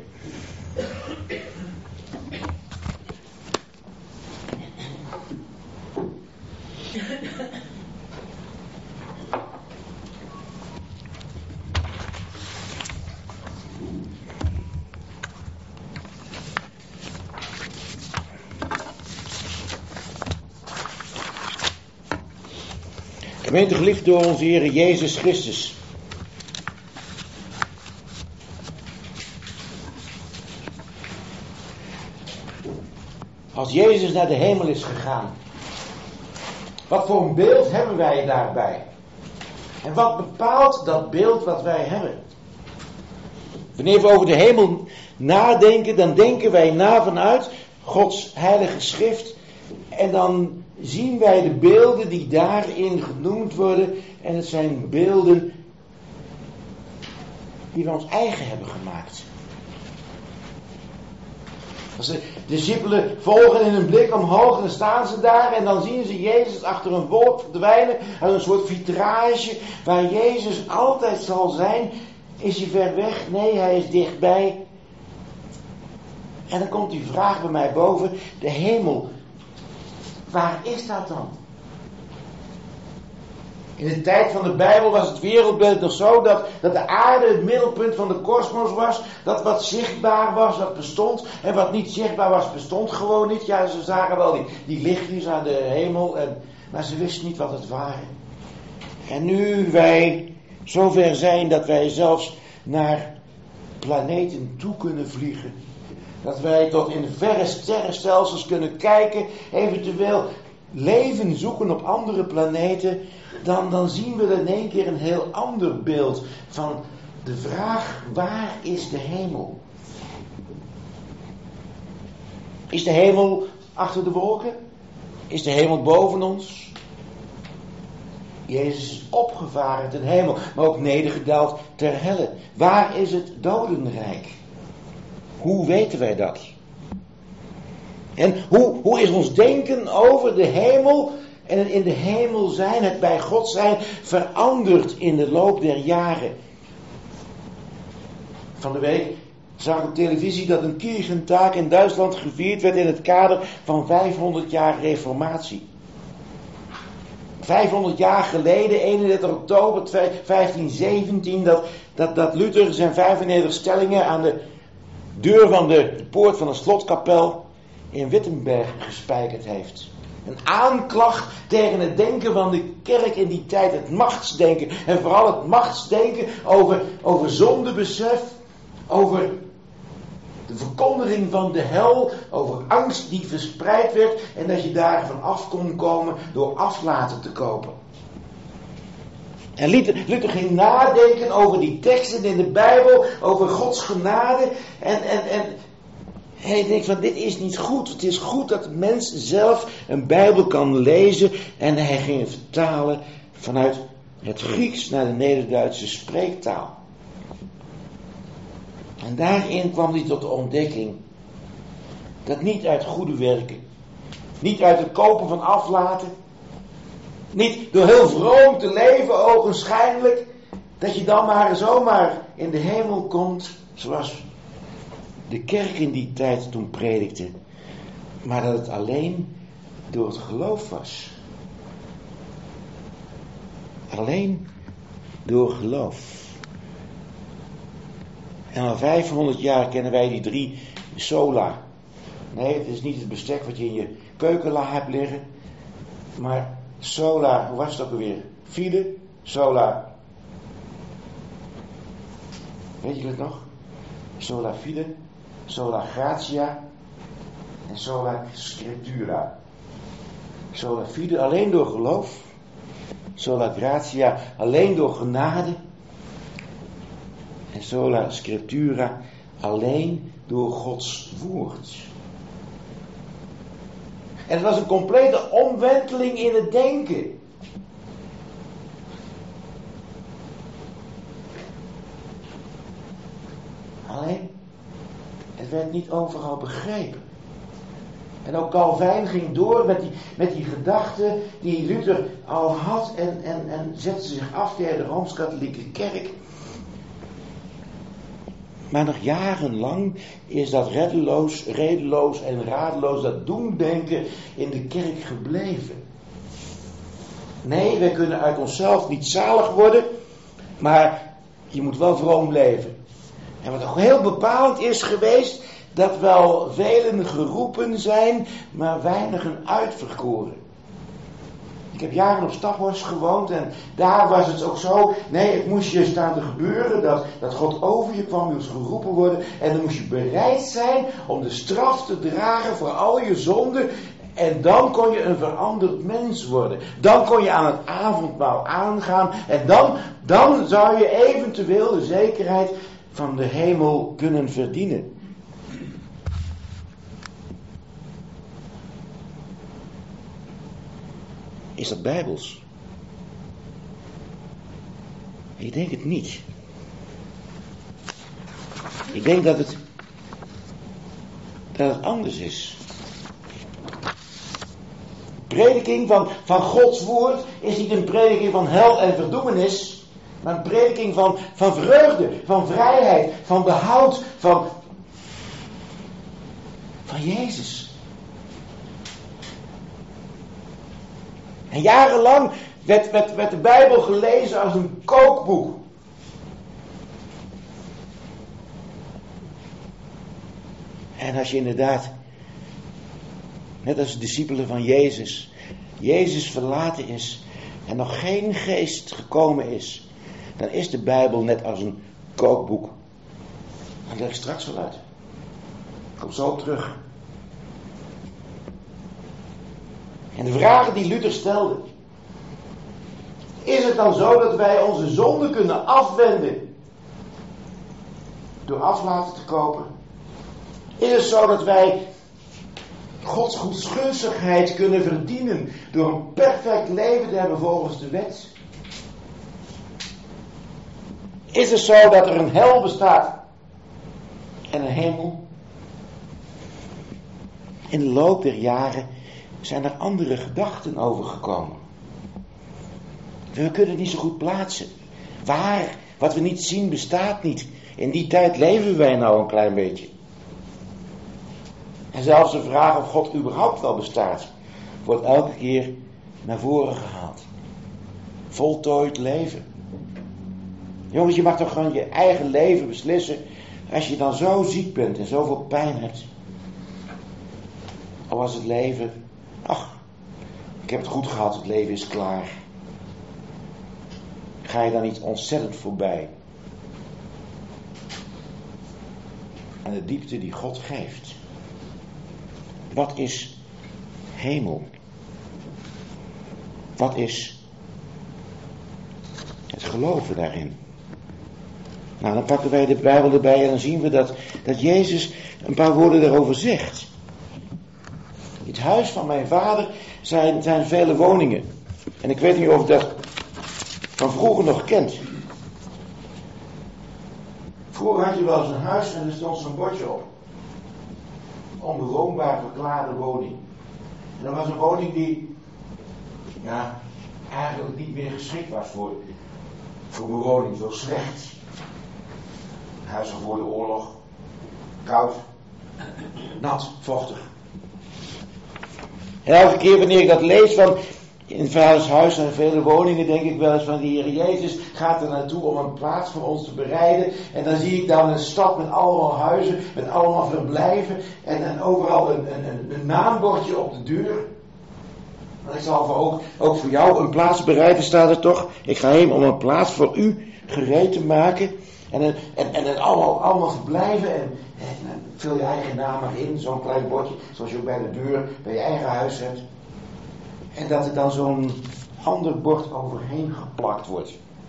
Gemeente geliefd door onze Heer Jezus Christus. Als Jezus naar de hemel is gegaan, wat voor een beeld hebben wij daarbij? En wat bepaalt dat beeld wat wij hebben? Wanneer we over de hemel nadenken, dan denken wij na vanuit Gods heilige schrift. En dan zien wij de beelden die daarin genoemd worden. En het zijn beelden die we ons eigen hebben gemaakt. Als de discipelen volgen in hun blik omhoog, dan staan ze daar en dan zien ze Jezus achter een wolk verdwijnen. Als een soort vitrage waar Jezus altijd zal zijn. Is hij ver weg? Nee, hij is dichtbij. En dan komt die vraag bij mij boven. De hemel. Waar is dat dan? In de tijd van de Bijbel was het wereldbeeld nog zo dat, dat de aarde het middelpunt van de kosmos was. Dat wat zichtbaar was, dat bestond. En wat niet zichtbaar was, bestond gewoon niet. Ja, ze zagen wel die, die lichtjes aan de hemel. En, maar ze wisten niet wat het waren. En nu wij zover zijn dat wij zelfs naar planeten toe kunnen vliegen. Dat wij tot in verre sterrenstelsels kunnen kijken. Eventueel leven zoeken op andere planeten. Dan, dan zien we in één keer een heel ander beeld van de vraag: waar is de hemel? Is de hemel achter de wolken? Is de hemel boven ons? Jezus is opgevaren ten hemel, maar ook nedergedaald ter helle. Waar is het dodenrijk? Hoe weten wij dat? En hoe, hoe is ons denken over de hemel en het in de hemel zijn, het bij God zijn, veranderd in de loop der jaren? Van de week zag ik op televisie dat een Kirchentag in Duitsland gevierd werd in het kader van vijfhonderd jaar reformatie. vijfhonderd jaar geleden, eenendertig oktober vijftienzeventien, dat, dat, dat Luther zijn vijfennegentig stellingen aan de deur van de, de poort van een slotkapel in Wittenberg gespijkerd heeft. Een aanklacht tegen het denken van de kerk in die tijd, het machtsdenken. En vooral het machtsdenken over, over zondebesef, over de verkondiging van de hel, over angst die verspreid werd en dat je daarvan af kon komen door aflaten te kopen. En Luther ging nadenken over die teksten in de Bijbel, over Gods genade. En, en, en hij denkt van, dit is niet goed. Het is goed dat de mens zelf een Bijbel kan lezen. En hij ging het vertalen vanuit het Grieks naar de Nederduitse spreektaal. En daarin kwam hij tot de ontdekking dat niet uit goede werken, niet uit het kopen van aflaten, niet door heel vroom te leven ogenschijnlijk, dat je dan maar zomaar in de hemel komt, zoals de kerk in die tijd toen predikte, maar dat het alleen door het geloof was. Alleen door geloof. En al vijfhonderd jaar kennen wij die drie sola. Nee, het is niet het bestek wat je in je keukenla hebt liggen, maar sola, hoe was het ook alweer? Fide, sola. Weet je het nog? Sola fide, sola gratia en sola scriptura. Sola fide alleen door geloof. Sola gratia alleen door genade. En sola scriptura alleen door Gods woord. En het was een complete omwenteling in het denken. Alleen, het werd niet overal begrepen. En ook Calvijn ging door met die, met die gedachten die Luther al had en, en, en zette zich af tegen de Rooms-Katholieke Kerk. Maar nog jarenlang is dat reddeloos, redeloos en radeloos, dat doemdenken in de kerk gebleven. Nee, wij kunnen uit onszelf niet zalig worden, maar je moet wel vroom leven. En wat ook heel bepalend is geweest, dat wel velen geroepen zijn, maar weinigen uitverkoren. Ik heb jaren op Staphorst gewoond en daar was het ook zo. Nee, het moest je staan te gebeuren dat, dat God over je kwam, je moest geroepen worden. En dan moest je bereid zijn om de straf te dragen voor al je zonden. En dan kon je een veranderd mens worden. Dan kon je aan het avondmaal aangaan. En dan, dan zou je eventueel de zekerheid van de hemel kunnen verdienen. Is dat bijbels? Ik denk het niet. Ik denk dat het, dat het anders is. Prediking van, van Gods woord is niet een prediking van hel en verdoemenis, maar een prediking van, van vreugde, van vrijheid, van behoud, van, van Jezus. En jarenlang werd, werd, werd de Bijbel gelezen als een kookboek. En als je inderdaad, net als de discipelen van Jezus, Jezus verlaten is en nog geen geest gekomen is, dan is de Bijbel net als een kookboek. Daar leg ik straks wel uit. Ik kom zo op terug. En de vragen die Luther stelde. Is het dan zo dat wij onze zonde kunnen afwenden door aflaten te kopen? Is het zo dat wij Gods goedgunstigheid kunnen verdienen door een perfect leven te hebben volgens de wet? Is het zo dat er een hel bestaat en een hemel? In de loop der jaren zijn er andere gedachten over gekomen. We kunnen het niet zo goed plaatsen. Waar, wat we niet zien, bestaat niet. In die tijd leven wij nou een klein beetje. En zelfs de vraag of God überhaupt wel bestaat, wordt elke keer naar voren gehaald. Voltooid leven. Jongens, je mag toch gewoon je eigen leven beslissen als je dan zo ziek bent en zoveel pijn hebt. Of was het leven, ach, ik heb het goed gehad, het leven is klaar. Ga je dan niet ontzettend voorbij aan de diepte die God geeft? Wat is hemel? Wat is het geloven daarin? Nou, dan pakken wij de Bijbel erbij en dan zien we dat, dat Jezus een paar woorden daarover zegt. In het huis van mijn vader zijn, zijn vele woningen. En ik weet niet of je dat van vroeger nog kent. Vroeger had je wel eens een huis en er stond zo'n bordje op. Onbewoonbaar verklaarde woning. En dat was een woning die, ja, eigenlijk niet meer geschikt was voor, voor bewoning, zo slecht. Een huis van voor de oorlog. Koud. Nat, vochtig. En elke keer wanneer ik dat lees van in vaders huis zijn vele woningen, denk ik wel eens van de Heer Jezus gaat er naartoe om een plaats voor ons te bereiden. En dan zie ik dan een stad met allemaal huizen, met allemaal verblijven en, en overal een, een, een naambordje op de deur. Maar ik zal voor ook, ook voor jou een plaats bereiden, staat er toch. Ik ga heen om een plaats voor u gereed te maken. En, en, en, en allemaal, allemaal verblijven en, en, en vul je eigen naam maar in, zo'n klein bordje, zoals je ook bij de deur bij je eigen huis hebt. En dat er dan zo'n ander bord overheen geplakt wordt.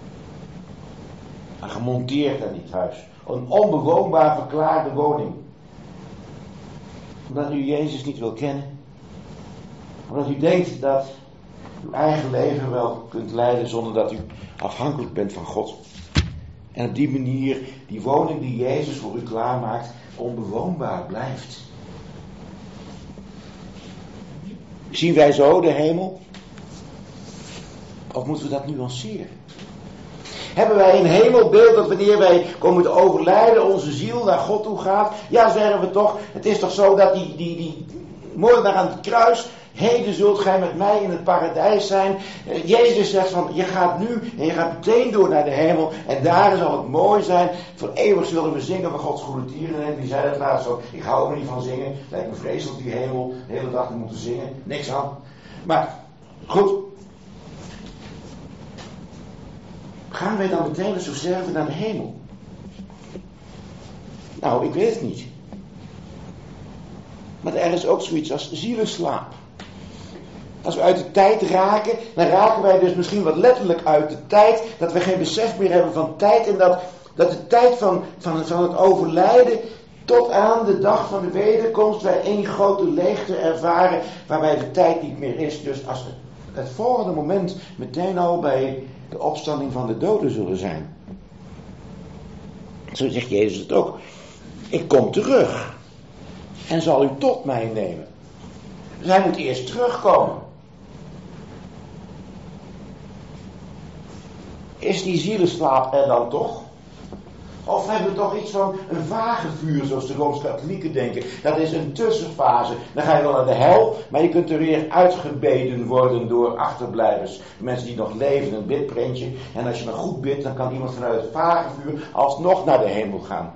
En gemonteerd aan dit huis. Een onbewoonbaar verklaarde woning. Omdat u Jezus niet wil kennen. Omdat u denkt dat uw eigen leven wel kunt leiden zonder dat u afhankelijk bent van God. En op die manier die woning die Jezus voor u klaarmaakt onbewoonbaar blijft. Zien wij zo de hemel? Of moeten we dat nuanceren? Hebben wij een hemelbeeld dat wanneer wij komen te overlijden, onze ziel naar God toe gaat? Ja, zeggen we toch, het is toch zo dat die, die, die moordenaar aan het kruis, heden zult gij met mij in het paradijs zijn. Jezus zegt van, je gaat nu en je gaat meteen door naar de hemel en daar zal het mooi zijn. Voor eeuwig zullen we zingen van Gods goede tieren. En die zei dat laatst zo, ik hou er niet van zingen. Lijkt me vreselijk die hemel, de hele dag te moeten zingen. Niks aan. Maar goed, gaan wij dan meteen als we sterven naar de hemel? Nou, ik weet het niet. Maar er is ook zoiets als zielenslaap. Als we uit de tijd raken, dan raken wij dus misschien wat letterlijk uit de tijd, dat we geen besef meer hebben van tijd en dat, dat de tijd van, van, van het overlijden tot aan de dag van de wederkomst wij één grote leegte ervaren waarbij de tijd niet meer is. Dus als we het volgende moment meteen al bij de opstanding van de doden zullen zijn. Zo zegt Jezus het ook. Ik kom terug en zal u tot mij nemen. Dus hij moet eerst terugkomen. Is die zielenslaap er dan toch? Of hebben we toch iets van een vage vuur, zoals de Rooms-Katholieken denken. Dat is een tussenfase. Dan ga je wel naar de hel, maar je kunt er weer uitgebeden worden door achterblijvers. Mensen die nog leven, een bidprentje. En als je nog goed bidt, dan kan iemand vanuit het vage vuur alsnog naar de hemel gaan.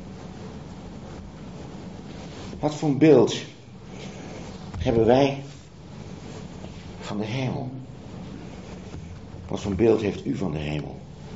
Wat voor een beeld hebben wij van de hemel? Wat voor een beeld heeft u van de hemel?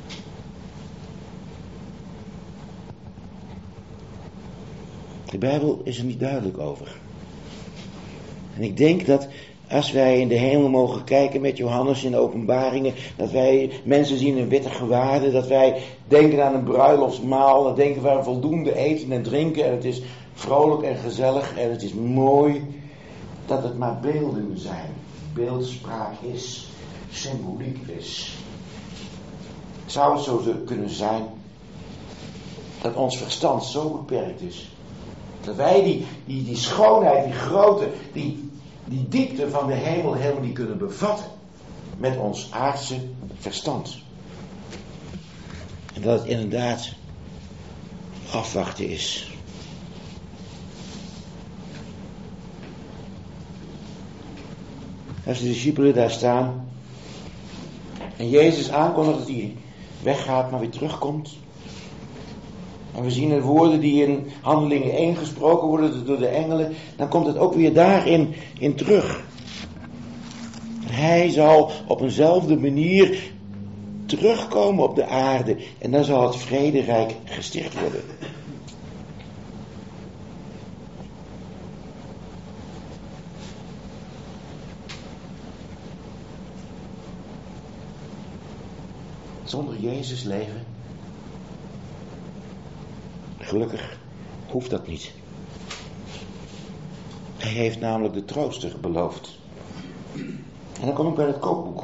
De Bijbel is er niet duidelijk over. En ik denk dat als wij in de hemel mogen kijken met Johannes in de openbaringen, dat wij mensen zien in witte gewaden, dat wij denken aan een bruiloftsmaal, dan denken we aan voldoende eten en drinken en het is vrolijk en gezellig en het is mooi, dat het maar beelden zijn. Beeldspraak is, symboliek is. Zou het zo kunnen zijn dat ons verstand zo beperkt is, dat wij die, die, die schoonheid, die grootte, die, die diepte van de hemel helemaal niet kunnen bevatten met ons aardse verstand. En dat het inderdaad afwachten is. Als de discipelen daar staan en Jezus aankondigt dat hij weggaat maar weer terugkomt. En we zien de woorden die in Handelingen één gesproken worden door de engelen. Dan komt het ook weer daarin in terug. Hij zal op eenzelfde manier terugkomen op de aarde. En dan zal het vrederijk gesticht worden. Zonder Jezus leven? Gelukkig hoeft dat niet. Hij heeft namelijk de trooster beloofd. En dan kom ik bij het kookboek.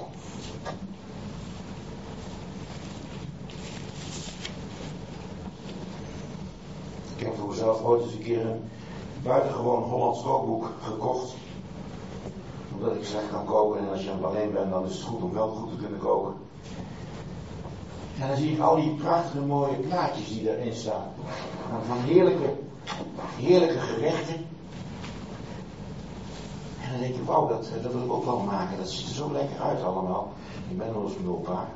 Ik heb voor mezelf ooit eens een keer een buitengewoon Hollands kookboek gekocht. Omdat ik slecht kan koken en als je alleen bent dan is het goed om wel goed te kunnen koken. En dan zie ik al die prachtige mooie plaatjes die erin staan. Van heerlijke, heerlijke gerechten. En dan denk je, wauw, dat, dat wil ik ook wel maken. Dat ziet er zo lekker uit allemaal. Ik ben nog eens een opa.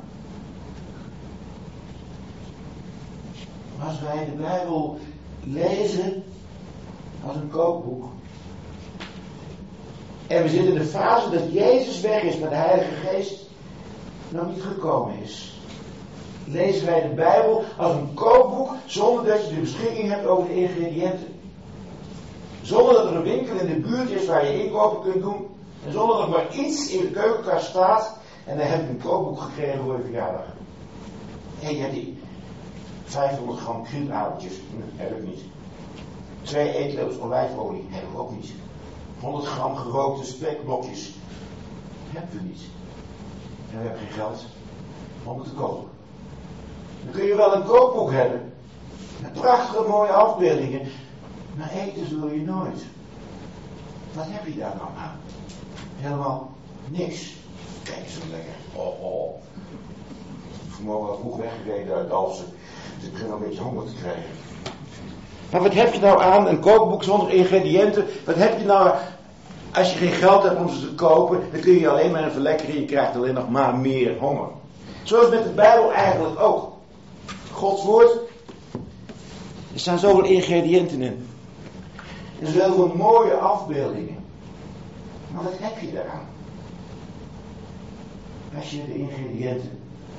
Maar als wij de Bijbel lezen als een kookboek. En we zitten in de fase dat Jezus weg is, maar de Heilige Geest nog niet gekomen is. Lezen wij de Bijbel als een kookboek zonder dat je de beschikking hebt over de ingrediënten. Zonder dat er een winkel in de buurt is waar je inkopen kunt doen. En zonder dat er maar iets in de keukenkast staat. En dan heb je een kookboek gekregen voor je verjaardag. En je hebt die vijfhonderd gram krielaartjes. Hm, heb ik niet. Twee eetlepels olijfolie. Heb ik ook niet. honderd gram gerookte spekblokjes. Hebben we niet. En we hebben geen geld om het te kopen. Dan kun je wel een kookboek hebben. Met prachtige mooie afbeeldingen. Maar eten zul je nooit. Wat heb je daar nou aan? Helemaal niks. Kijk zo lekker. Oh, oh. Vanmorgen was vroeg weggereden uit Dalfsen. Dus ik begin al een beetje honger te krijgen. Maar wat heb je nou aan een kookboek zonder ingrediënten? Wat heb je nou als je geen geld hebt om ze te kopen? Dan kun je alleen maar een verlekkeren. Je krijgt alleen nog maar meer honger. Zoals met de Bijbel eigenlijk ook. Gods woord. Er staan zoveel ingrediënten in. Er zijn zoveel mooie afbeeldingen. Maar wat heb je daaraan? Als je de ingrediënten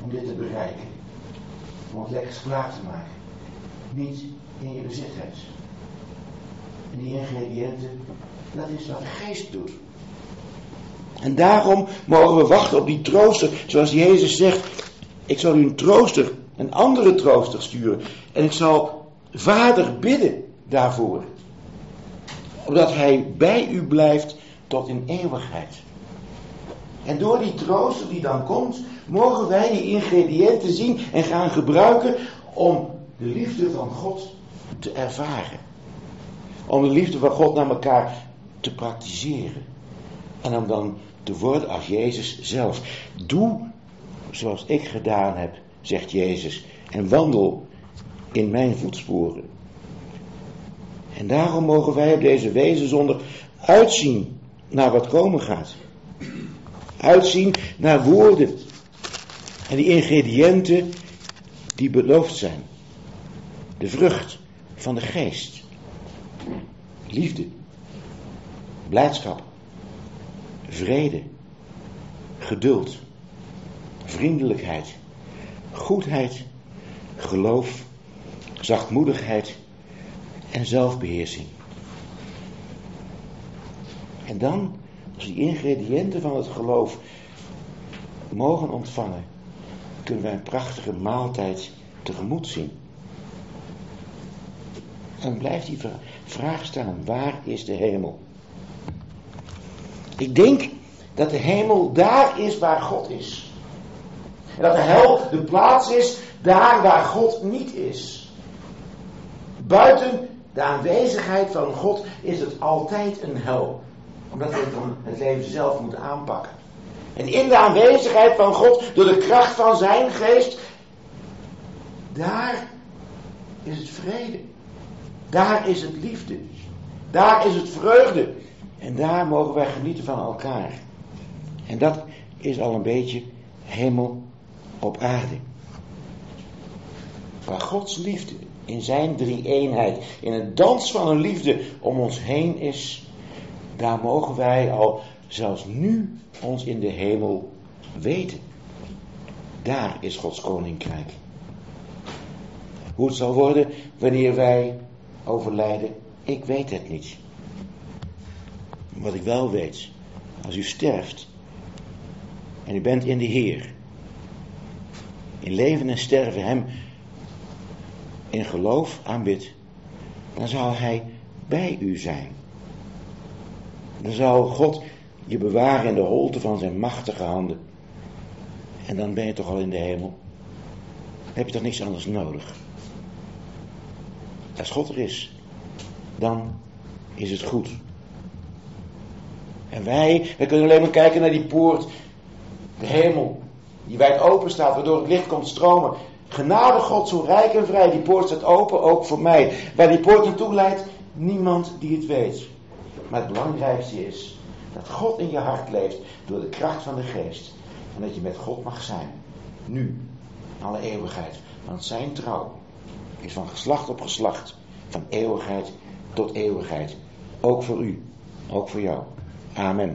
om dit te bereiken. Om het lekker klaar te maken. Niet in je bezit hebt. En die ingrediënten, dat is wat de geest doet. En daarom mogen we wachten op die trooster, zoals Jezus zegt, ik zal u een trooster, een andere trooster sturen. En ik zal Vader bidden daarvoor. Opdat hij bij u blijft tot in eeuwigheid. En door die trooster die dan komt, mogen wij die ingrediënten zien en gaan gebruiken om de liefde van God te ervaren. Om de liefde van God naar elkaar te praktiseren. En om dan te worden als Jezus zelf. Doe zoals ik gedaan heb, zegt Jezus, en wandel in mijn voetsporen. En daarom mogen wij op deze wezenzondag uitzien naar wat komen gaat. Uitzien naar woorden en die ingrediënten die beloofd zijn. De vrucht van de geest. Liefde, blijdschap, vrede, geduld, vriendelijkheid, goedheid, geloof, zachtmoedigheid en zelfbeheersing. En dan, als die ingrediënten van het geloof mogen ontvangen, kunnen wij een prachtige maaltijd tegemoet zien. En dan blijft die vraag staan, waar is de hemel? Ik denk dat de hemel daar is waar God is. En dat de hel de plaats is daar waar God niet is. Buiten de aanwezigheid van God is het altijd een hel. Omdat we dan het leven zelf moeten aanpakken. En in de aanwezigheid van God, door de kracht van zijn geest, daar is het vrede. Daar is het liefde. Daar is het vreugde. En daar mogen wij genieten van elkaar. En dat is al een beetje hemel op aarde. Waar Gods liefde in zijn drie-eenheid, in het dans van een liefde om ons heen is, daar mogen wij al zelfs nu ons in de hemel weten. Daar is Gods koninkrijk. Hoe het zal worden wanneer wij overlijden, ik weet het niet. Wat ik wel weet, als u sterft en u bent in de Heer, in leven en sterven hem in geloof aanbidt, dan zal hij bij u zijn. Dan zal God je bewaren in de holte van zijn machtige handen. En dan ben je toch al in de hemel. Dan heb je toch niks anders nodig. Als God er is, dan is het goed. En wij, wij kunnen alleen maar kijken naar die poort, de hemel, die wijd open staat, waardoor het licht komt stromen. Genade God, zo rijk en vrij, die poort staat open, ook voor mij. Waar die poort naartoe leidt, niemand die het weet. Maar het belangrijkste is dat God in je hart leeft door de kracht van de geest. En dat je met God mag zijn. Nu, alle eeuwigheid. Want zijn trouw is van geslacht op geslacht. Van eeuwigheid tot eeuwigheid. Ook voor u. Ook voor jou. Amen.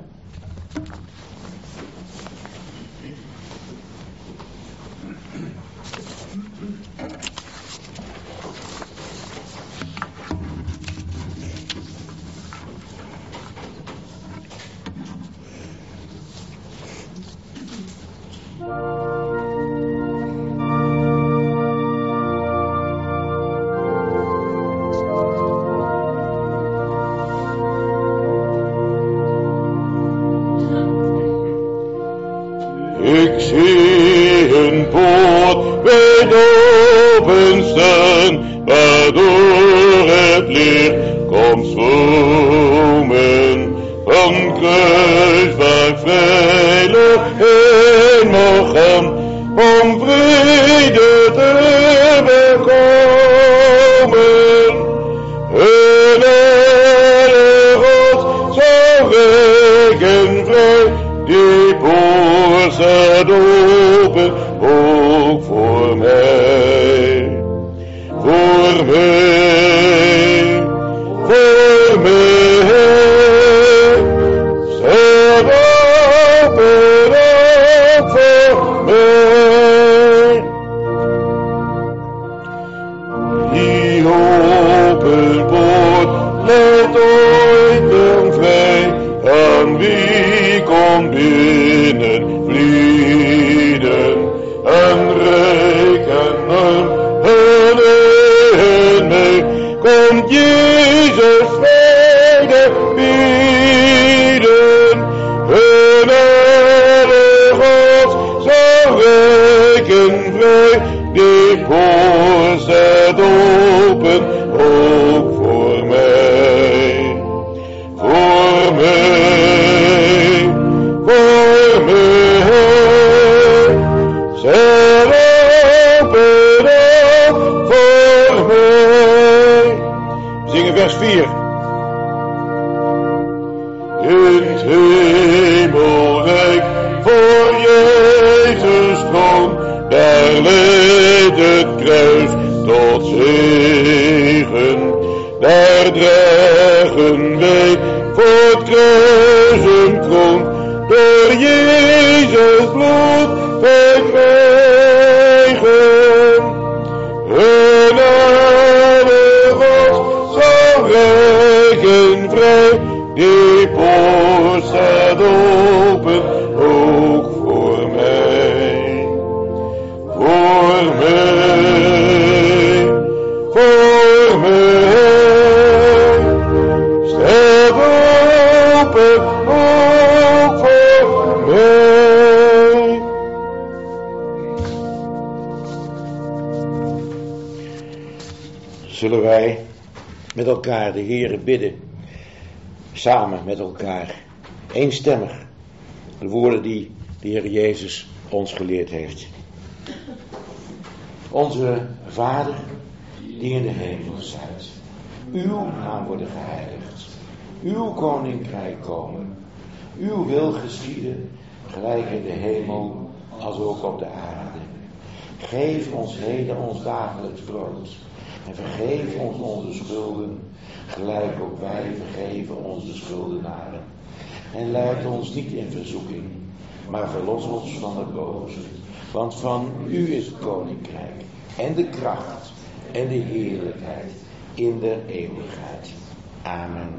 Ik zie een poort wijd openstaan, waardoor het licht komt stromen. Van kruis waar veilig heen mag gaan, om vrede te bekomen. Een hele God zal wegen vrij, die poort staat open, ook voor mij. Voor mij, voor mij, staat open, ook voor mij. voorzet open, ook voor mij. Voor mij, voor mij. Zet open ook voor mij. We zingen vers vier. In het hemelrijk voor Jezus troon, daar leidt het kruis tot zegen. Daar dragen wij voor het kruis een kroon, door Jezus bloed verkrijgen. Genade God zo rijk en vrij, die poort staat open, ook voor mij. Voor mij, voor mij, staat open, ook voor mij. Zullen wij met elkaar de Heere bidden, samen met elkaar, eenstemmig, de woorden die de Heer Jezus ons geleerd heeft. Onze Vader, die in de hemel zijt, uw naam worden geheiligd, uw koninkrijk komen, uw wil geschieden, gelijk in de hemel als ook op de aarde. Geef ons heden ons dagelijks brood en vergeef ons onze schulden, gelijk ook wij vergeven onze schuldenaren. En leid ons niet in verzoeking, maar verlos ons van de boze. Want van u is het koninkrijk en de kracht en de heerlijkheid in de eeuwigheid. Amen.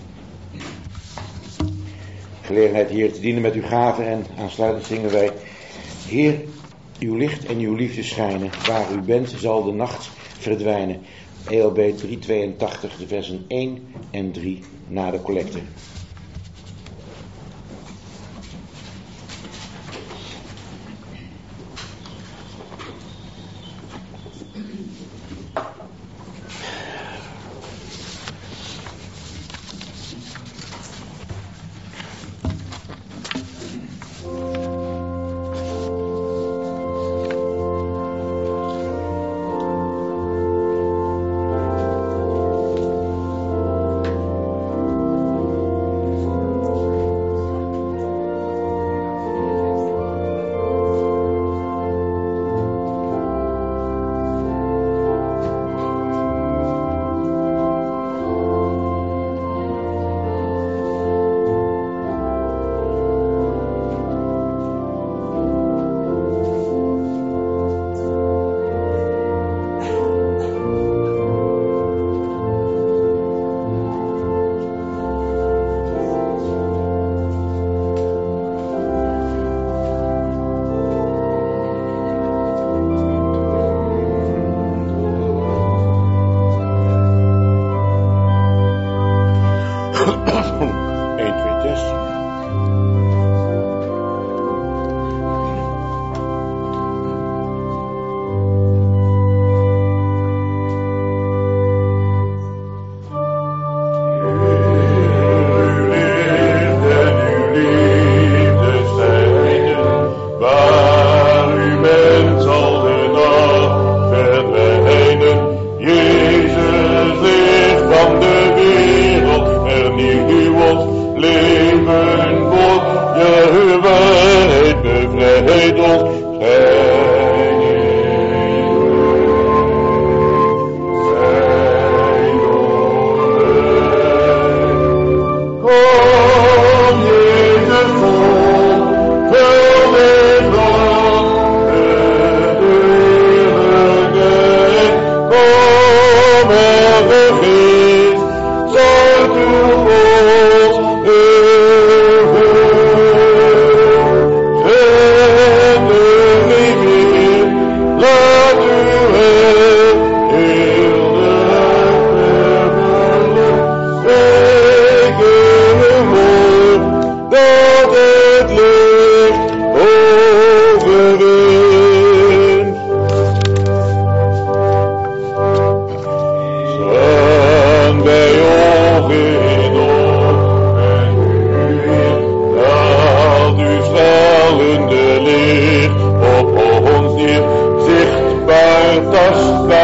Gelegenheid hier te dienen met uw gaven en aansluitend zingen wij: Heer, uw licht en uw liefde schijnen, waar u bent zal de nacht verdwijnen. E L B driehonderdtweeëntachtig, de versen één en drie na de collecte.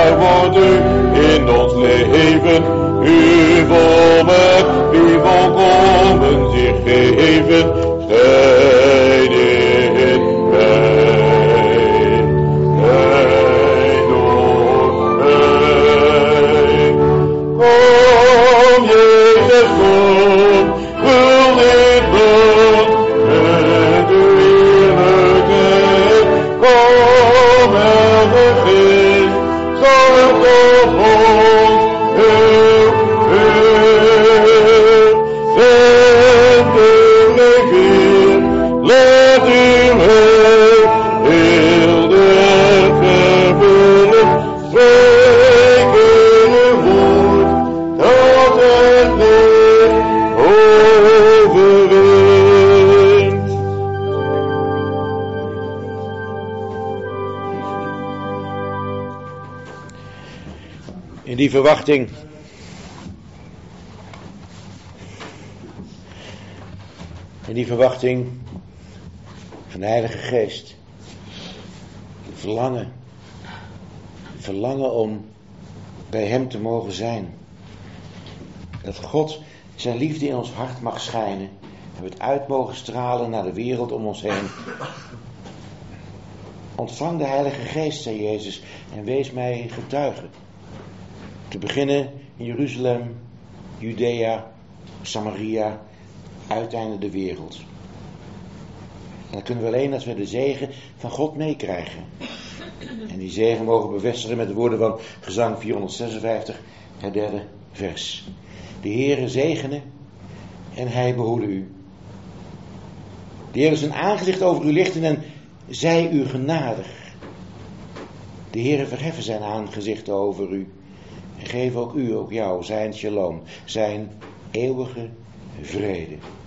waar wordt u in ons leven? U volmaakt, wie volkomen zich geven, scheiden wij, wij door mij. Kom Jezus, kom, vul dit bad met uw heerlijkheid. Kom Heilige Geest, zorg tot ons heel veel. Zendelijk Heer, laat uw heil heel de aard vervullen. Spreek uw woord, dat het licht overwint. In die verwachting in die verwachting van de Heilige Geest, verlangen verlangen om bij hem te mogen zijn, dat God zijn liefde in ons hart mag schijnen en we het uit mogen stralen naar de wereld om ons heen. Ontvang de Heilige Geest, zei Jezus, en wees mij getuige. Te beginnen in Jeruzalem, Judea, Samaria, uiteindelijk de wereld. En dat kunnen we alleen als we de zegen van God meekrijgen. En die zegen mogen bevestigen met de woorden van Gezang vierhonderdzesenvijftig, het derde vers. De Heere zegene en hij behoede u. De Heere zijn aangezicht over u lichten en zij u genadig. De Heere verheffen zijn aangezicht over u en geef ook u, ook jou, zijn shalom, zijn eeuwige vrede.